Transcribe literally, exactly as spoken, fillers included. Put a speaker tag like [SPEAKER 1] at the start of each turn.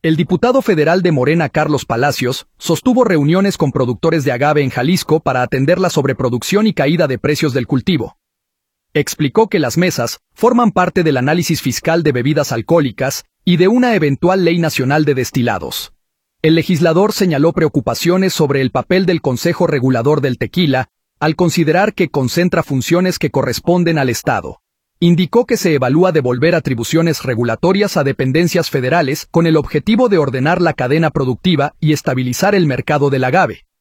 [SPEAKER 1] El diputado federal de Morena Carlos Palacios sostuvo reuniones con productores de agave en Jalisco para atender la sobreproducción y caída de precios del cultivo. Explicó que las mesas forman parte del análisis fiscal de bebidas alcohólicas y de una eventual ley nacional de destilados. El legislador señaló preocupaciones sobre el papel del Consejo Regulador del Tequila, al considerar que concentra funciones que corresponden al Estado. Indicó que se evalúa devolver atribuciones regulatorias a dependencias federales con el objetivo de ordenar la cadena productiva y estabilizar el mercado del agave.